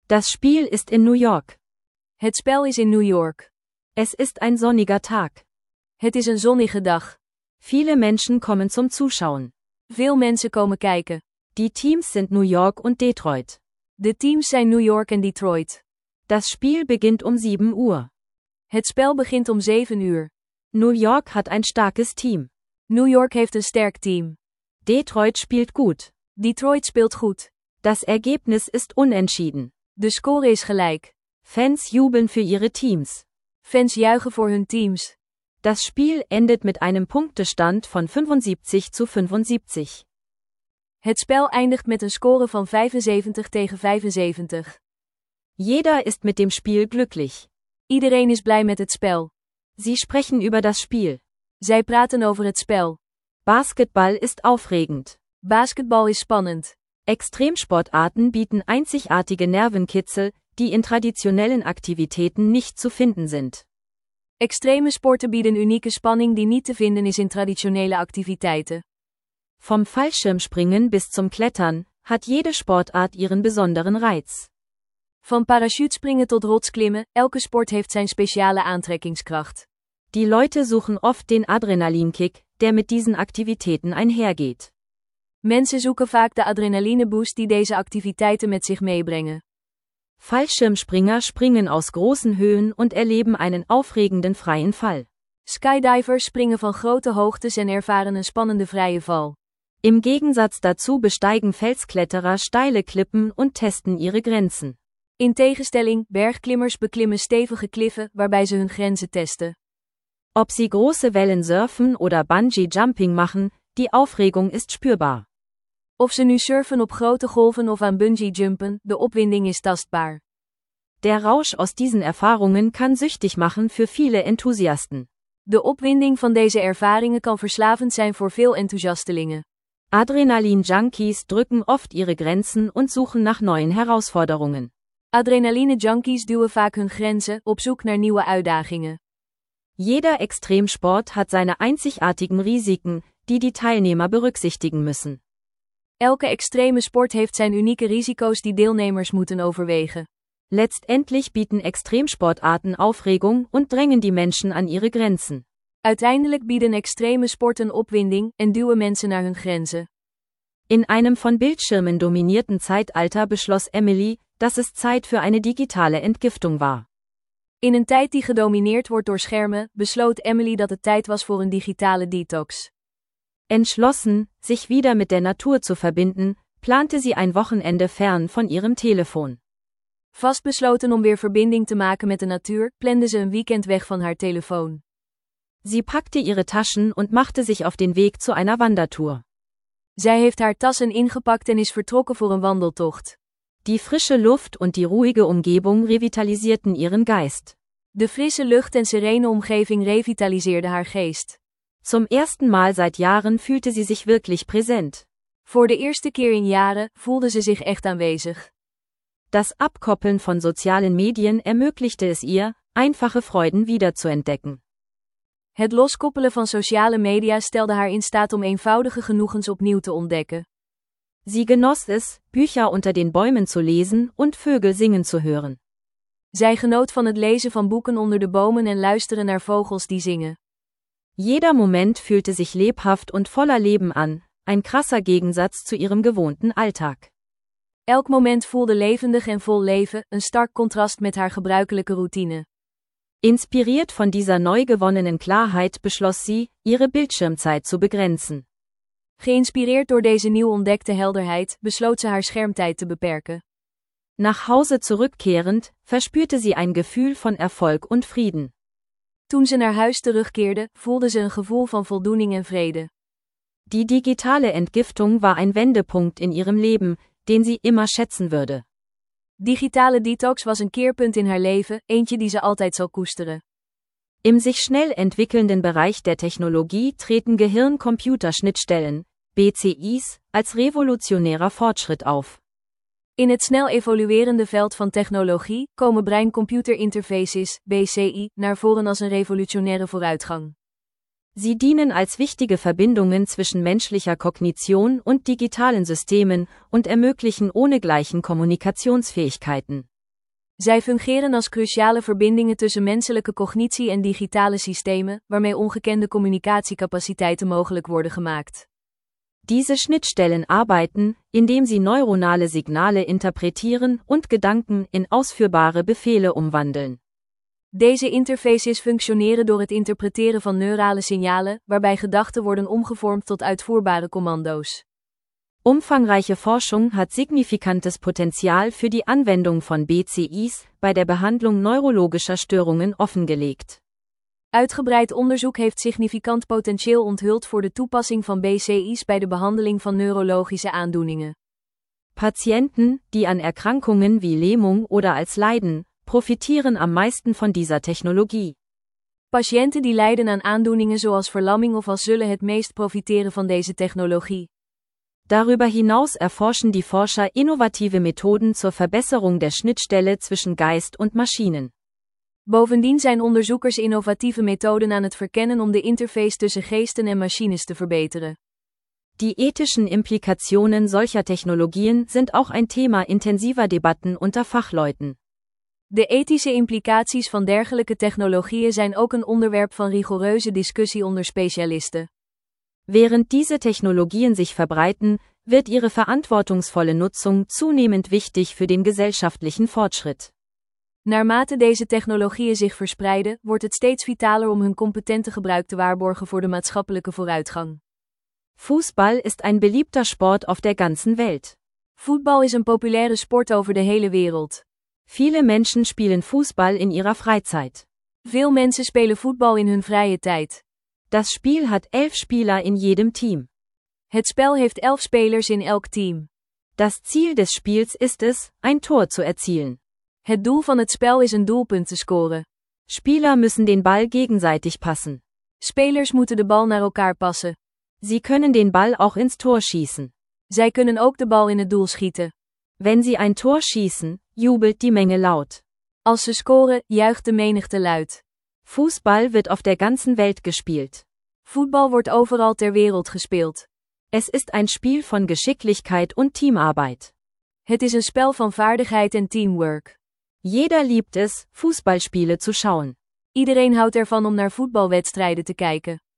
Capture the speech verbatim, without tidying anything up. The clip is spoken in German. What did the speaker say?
Das Spiel ist in New York. Het spel is in New York. Es ist ein sonniger Tag. Het is een zonnige dag. Viele Menschen kommen zum Zuschauen. Veel mensen komen kijken. Die Teams sind New York und Detroit. De teams zijn New York en Detroit. Das Spiel beginnt um sieben Uhr. Het spel begint om zeven uur. New York hat ein starkes Team. New York heeft een sterk team. Detroit spielt gut. Detroit speelt goed. Das Ergebnis ist unentschieden. De score is gelijk. Fans jubeln für ihre Teams. Fans juichen voor hun teams. Das Spiel endet mit einem Punktestand von fünfundsiebzig zu fünfundsiebzig. Het spel eindigt met een score van vijfenzeventig tegen vijfenzeventig. Jeder ist mit dem Spiel glücklich. Iedereen is blij met het spel. Sie sprechen über das Spiel. Zij praten over het spel. Basketball ist aufregend. Basketbal is spannend. Extremsportarten bieten einzigartige Nervenkitzel, die in traditionellen Aktivitäten nicht zu finden sind. Extreme sporten bieden unieke spanning die niet te vinden is in traditionele activiteiten. Vom Fallschirmspringen bis zum Klettern hat jede Sportart ihren besonderen Reiz. Van parachutespringen tot rotsklimmen, elke sport heeft zijn speciale aantrekkingskracht. Die Leute suchen oft den Adrenalinkick, der mit diesen Aktivitäten einhergeht. Mensen zoeken vaak de adrenalineboost die deze activiteiten met zich meebrengen. Fallschirmspringer springen aus großen Höhen und erleben einen aufregenden freien Fall. Skydivers springen van grote hoogtes en ervaren een spannende vrije val. Im Gegensatz dazu besteigen Felskletterer steile Klippen und testen ihre Grenzen. In tegenstelling, bergklimmers beklimmen stevige kliffen waarbij ze hun grenzen testen. Ob sie große Wellen surfen oder Bungee-Jumping machen, die Aufregung ist spürbar. Of ze nu surfen op grote golven of aan bungee-jumpen, de opwinding is tastbaar. Der Rausch aus diesen Erfahrungen kann süchtig machen für viele Enthusiasten. De opwinding van deze ervaringen kan verslavend zijn voor veel enthousiastelingen. Adrenalin-Junkies drücken oft ihre Grenzen und suchen nach neuen Herausforderungen. Adrenaline-junkies duwen vaak hun grenzen, op zoek naar nieuwe uitdagingen. Jeder Extremsport hat seine einzigartigen Risiken, die die Teilnehmer berücksichtigen müssen. Elke extreme sport heeft zijn unieke risico's die deelnemers moeten overwegen. Letztendlich bieten Extremsportarten Aufregung und drängen die Menschen an ihre Grenzen. Uiteindelijk bieden extreme sporten opwinding en duwen mensen naar hun grenzen. In einem von Bildschirmen dominierten Zeitalter beschloss Emily, dass es Zeit für eine digitale Entgiftung war. In een tijd die gedomineerd wordt door schermen, besloot Emily dat het tijd was voor een digitale detox. Entschlossen, sich wieder mit der Natur zu verbinden, plante sie ein Wochenende fern von ihrem Telefon. Vastbesloten om weer verbinding te maken met de natuur, plande ze een weekend weg van haar telefoon. Sie packte ihre Taschen und machte sich auf den Weg zu einer Wandertour. Zij heeft haar tassen ingepakt en is vertrokken voor een wandeltocht. Die frische Luft und die ruhige Umgebung revitalisierten ihren Geist. De frisse lucht en serene omgeving revitaliseerde haar geest. Zum ersten Mal seit Jahren fühlte sie sich wirklich präsent. Voor de eerste keer in jaren voelde ze zich echt aanwezig. Das Abkoppeln von sozialen Medien ermöglichte es ihr, einfache Freuden wiederzuentdecken. Het loskoppelen van sociale media stelde haar in staat om eenvoudige genoegens opnieuw te ontdekken. Sie genoss es, Bücher unter den Bäumen zu lesen und Vögel singen zu hören. Zij genoot van het lezen van boeken onder de bomen en luisteren naar vogels die zingen. Jeder Moment fühlte sich lebhaft und voller Leben an, ein krasser Gegensatz zu ihrem gewohnten Alltag. Elk moment voelde levendig en vol leven, een stark contrast met haar gebruikelijke routine. Inspiriert von dieser neu gewonnenen Klarheit beschloss sie, ihre Bildschirmzeit zu begrenzen. Geïnspireerd door deze nieuw ontdekte helderheid, besloot ze haar schermtijd te beperken. Nach Hause zurückkehrend, verspürte sie ein Gefühl von Erfolg und Frieden. Toen ze naar huis terugkeerde, voelde ze een gevoel van voldoening en vrede. Die digitale Entgiftung war ein Wendepunkt in ihrem Leben, den sie immer schätzen würde. Digitale detox was een keerpunt in haar leven, eentje die ze altijd zal koesteren. Im sich schnell entwickelnden Bereich der Technologie treten Gehirn-Computer-Schnittstellen, B C Is, als revolutionärer Fortschritt auf. In het snel evoluerende veld van technologie komen brein-computer interfaces, B C I, naar voren als een revolutionaire vooruitgang. Sie dienen als wichtige Verbindungen zwischen menschlicher Kognition und digitalen Systemen und ermöglichen ohnegleichen Kommunikationsfähigkeiten. Zij fungeren als cruciale verbindingen tussen menselijke cognitie en digitale systemen, waarmee ongekende communicatiecapaciteiten mogelijk worden gemaakt. Diese Schnittstellen arbeiten, indem sie neuronale Signale interpretieren und Gedanken in ausführbare Befehle umwandeln. Deze interfaces functioneren door het interpreteren van neurale signalen, waarbij gedachten worden omgevormd tot uitvoerbare commando's. Umfangreiche Forschung hat signifikantes Potenzial für die Anwendung von B C Is bei der Behandlung neurologischer Störungen offengelegt. Uitgebreid onderzoek heeft significant potentieel onthuld voor de toepassing van B C Is bij de behandeling van neurologische aandoeningen. Patienten, die an Erkrankungen wie Lähmung oder als leiden, profitieren am meisten von dieser Technologie. Patiënten die lijden aan aandoeningen zoals verlamming of als zullen het meest profiteren van deze technologie. Darüber hinaus erforschen die Forscher innovative Methoden zur Verbesserung der Schnittstelle zwischen Geist und Maschinen. Bovendien zijn onderzoekers innovatieve methoden aan het verkennen om de interface tussen geesten en machines te verbeteren. Die ethischen Implikationen solcher Technologien sind auch ein Thema intensiver Debatten unter Fachleuten. De ethische implicaties van dergelijke technologieën zijn ook een onderwerp van rigoureuze discussie onder specialisten. Während diese Technologien sich verbreiten, wird ihre verantwortungsvolle Nutzung zunehmend wichtig für den gesellschaftlichen Fortschritt. Naarmate deze technologieën zich verspreiden, wordt het steeds vitaler om hun competente gebruik te waarborgen voor de maatschappelijke vooruitgang. Fußball ist ein beliebter Sport auf der ganzen Welt. Voetbal is een populaire sport over de hele wereld. Viele Menschen spielen Fußball in ihrer Freizeit. Veel mensen spelen voetbal in hun vrije tijd. Das Spiel hat elf Spieler in jedem Team. Het spel heeft elf spelers in elk team. Das Ziel des Spiels ist es, ein Tor zu erzielen. Het doel van het spel is een doelpunt te scoren. Spieler müssen den Ball gegenseitig passen. Spelers moeten de bal naar elkaar passen. Sie können den Ball auch ins Tor schießen. Zij kunnen ook de bal in het doel schieten. Wenn sie ein Tor schießen, jubelt die Menge laut. Als ze scoren, juicht de menigte luid. Fußball wird auf der ganzen Welt gespielt. Voetbal wordt overal ter wereld gespeeld. Es ist ein Spiel von Geschicklichkeit und Teamarbeit. Het is een spel van vaardigheid en teamwork. Jeder liebt es, Fußballspiele zu schauen. Iedereen houdt ervan om naar voetbalwedstrijden te kijken.